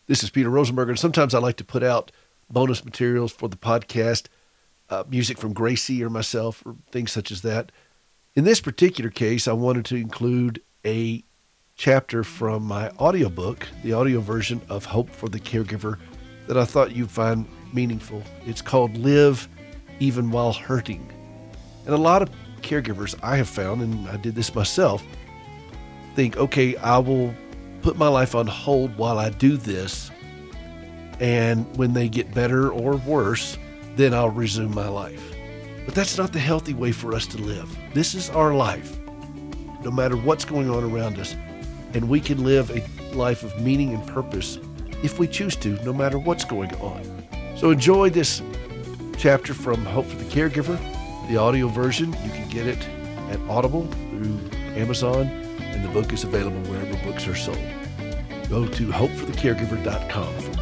This is Peter Rosenberger, and sometimes I like to put out bonus materials for the podcast, music from Gracie or myself, or things such as that. In this particular case, I wanted to include a chapter from my audiobook, the audio version of Hope for the Caregiver, that I thought you'd find meaningful. It's called Live Even While Hurting. And a lot of caregivers I have found, and I did this myself, think, okay, I will put my life on hold while I do this, and when they get better or worse, then I'll resume my life. But that's not the healthy way for us to live. This is our life, no matter what's going on around us, and we can live a life of meaning and purpose if we choose to, no matter what's going on. So enjoy this chapter from Hope for the Caregiver, the audio version. You can get it at Audible through Amazon, and the book is available wherever books are sold. Go to hopeforthecaregiver.com for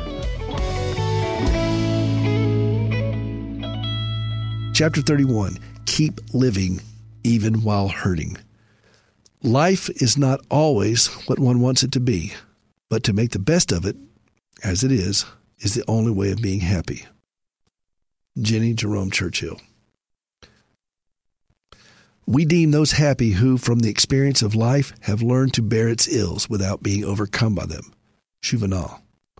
more. Chapter 31, Keep Living Even While Hurting. Life is not always what one wants it to be, but to make the best of it, as it is the only way of being happy. Jenny Jerome Churchill. We deem those happy who, from the experience of life, have learned to bear its ills without being overcome by them. Juvenal.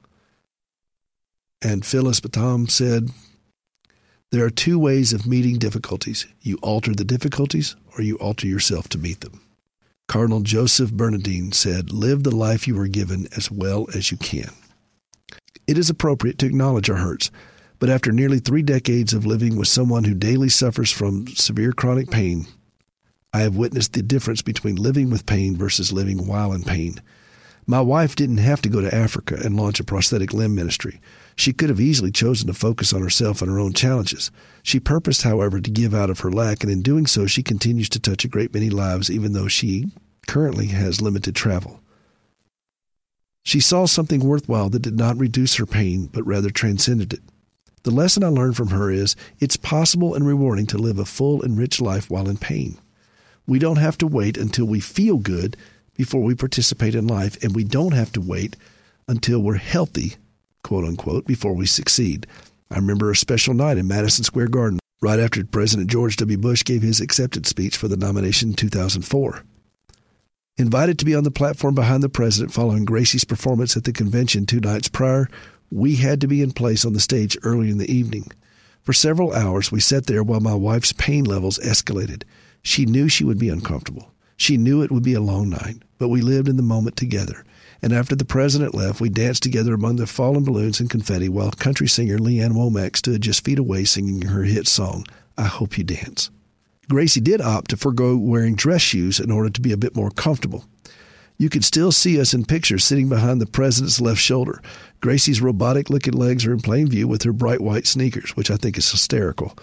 And Phyllis Batom said, there are two ways of meeting difficulties. You alter the difficulties, or you alter yourself to meet them. Cardinal Joseph Bernardine said, live the life you were given as well as you can. It is appropriate to acknowledge our hurts, but after nearly 3 decades of living with someone who daily suffers from severe chronic pain, I have witnessed the difference between living with pain versus living while in pain. My wife didn't have to go to Africa and launch a prosthetic limb ministry. She could have easily chosen to focus on herself and her own challenges. She purposed, however, to give out of her lack, and in doing so, she continues to touch a great many lives, even though she currently has limited travel. She saw something worthwhile that did not reduce her pain, but rather transcended it. The lesson I learned from her is, it's possible and rewarding to live a full and rich life while in pain. We don't have to wait until we feel good before we participate in life, and we don't have to wait until we're healthy, quote unquote, before we succeed. I remember a special night in Madison Square Garden right after President George W. Bush gave his acceptance speech for the nomination in 2004. Invited to be on the platform behind the president following Gracie's performance at the convention 2 nights prior, we had to be in place on the stage early in the evening. For several hours, we sat there while my wife's pain levels escalated. She knew she would be uncomfortable. She knew it would be a long night, but we lived in the moment together. And after the president left, we danced together among the fallen balloons and confetti while country singer Leanne Womack stood just feet away singing her hit song, I Hope You Dance. Gracie did opt to forgo wearing dress shoes in order to be a bit more comfortable. You could still see us in pictures sitting behind the president's left shoulder. Gracie's robotic-looking legs are in plain view with her bright white sneakers, which I think is hysterical.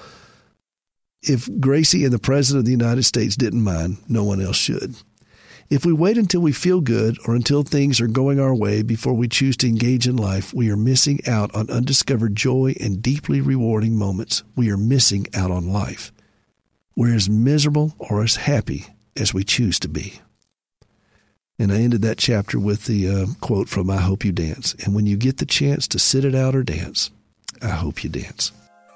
If Gracie and the President of the United States didn't mind, no one else should. If we wait until we feel good or until things are going our way before we choose to engage in life, we are missing out on undiscovered joy and deeply rewarding moments. We are missing out on life. We're as miserable or as happy as we choose to be. And I ended that chapter with the quote from I Hope You Dance. And when you get the chance to sit it out or dance, I hope you dance.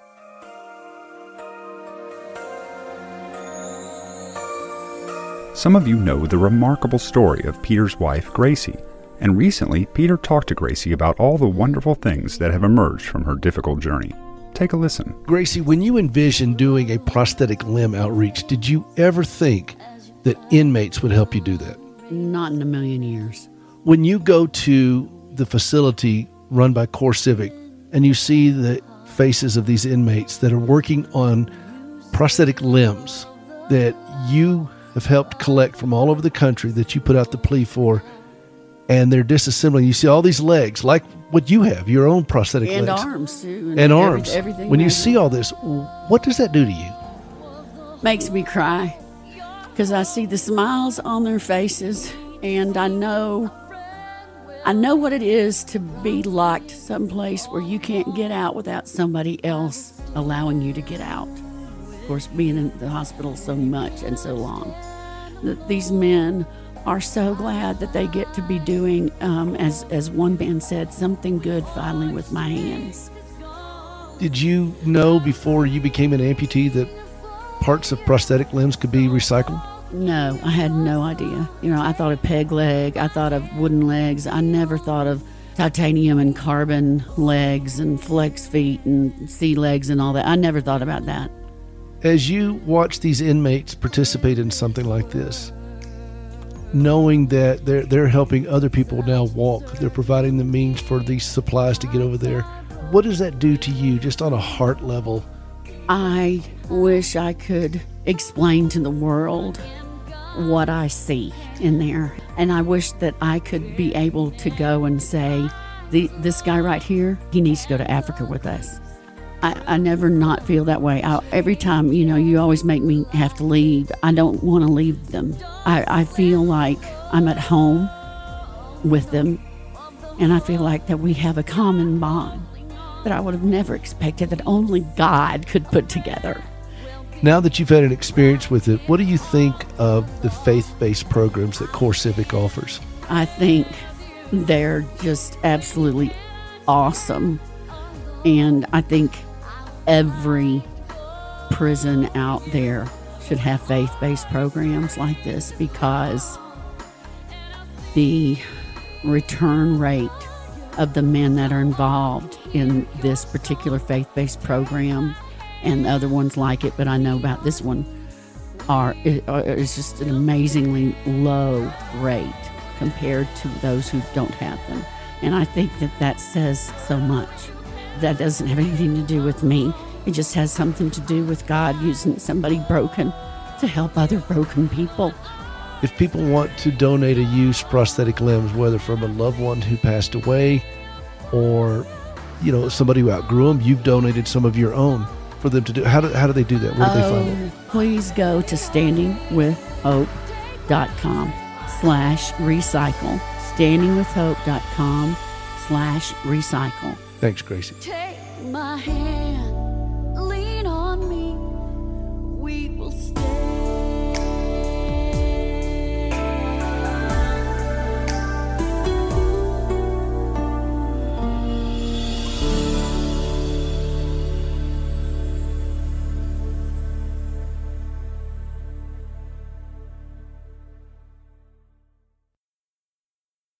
Some of you know the remarkable story of Peter's wife, Gracie, and recently Peter talked to Gracie about all the wonderful things that have emerged from her difficult journey. Take a listen. Gracie, when you envisioned doing a prosthetic limb outreach, did you ever think that inmates would help you do that? Not in a million years. When you go to the facility run by CoreCivic and you see the faces of these inmates that are working on prosthetic limbs that you have helped collect from all over the country that you put out the plea for, and they're disassembling. You see all these legs, like what you have, your own prosthetic and legs. Arms, too. And arms. Everything. When you see all this, what does that do to you? Makes me cry because I see the smiles on their faces, and I know what it is to be locked someplace where you can't get out without somebody else allowing you to get out. Of course, being in the hospital so much and so long. These men are so glad that they get to be doing, as one man said, something good finally with my hands. Did you know before you became an amputee that parts of prosthetic limbs could be recycled? No, I had no idea. I thought of peg leg, I thought of wooden legs. I never thought of titanium and carbon legs and flex feet and sea legs and all that. I never thought about that. As you watch these inmates participate in something like this, knowing that they're helping other people now walk, they're providing the means for these supplies to get over there, what does that do to you just on a heart level? I wish I could explain to the world what I see in there. And I wish that I could be able to go and say, this guy right here, he needs to go to Africa with us. I never not feel that way. Every time, you always make me have to leave. I don't want to leave them. I feel like I'm at home with them, and I feel like that we have a common bond that I would have never expected, that only God could put together. Now that you've had an experience with it, what do you think of the faith-based programs that CoreCivic offers? I think they're just absolutely awesome. And I think every prison out there should have faith-based programs like this, because the return rate of the men that are involved in this particular faith-based program and the other ones like it, but I know about this one, is just an amazingly low rate compared to those who don't have them. And I think that says so much. That doesn't have anything to do with me. It just has something to do with God using somebody broken to help other broken people. If people want to donate a used prosthetic limbs, whether from a loved one who passed away or, somebody who outgrew them, you've donated some of your own for them to do. How do they do that? Where do they find it? Please go to standingwithhope.com/recycle. standingwithhope.com/recycle. Thanks, Gracie. Take my hand.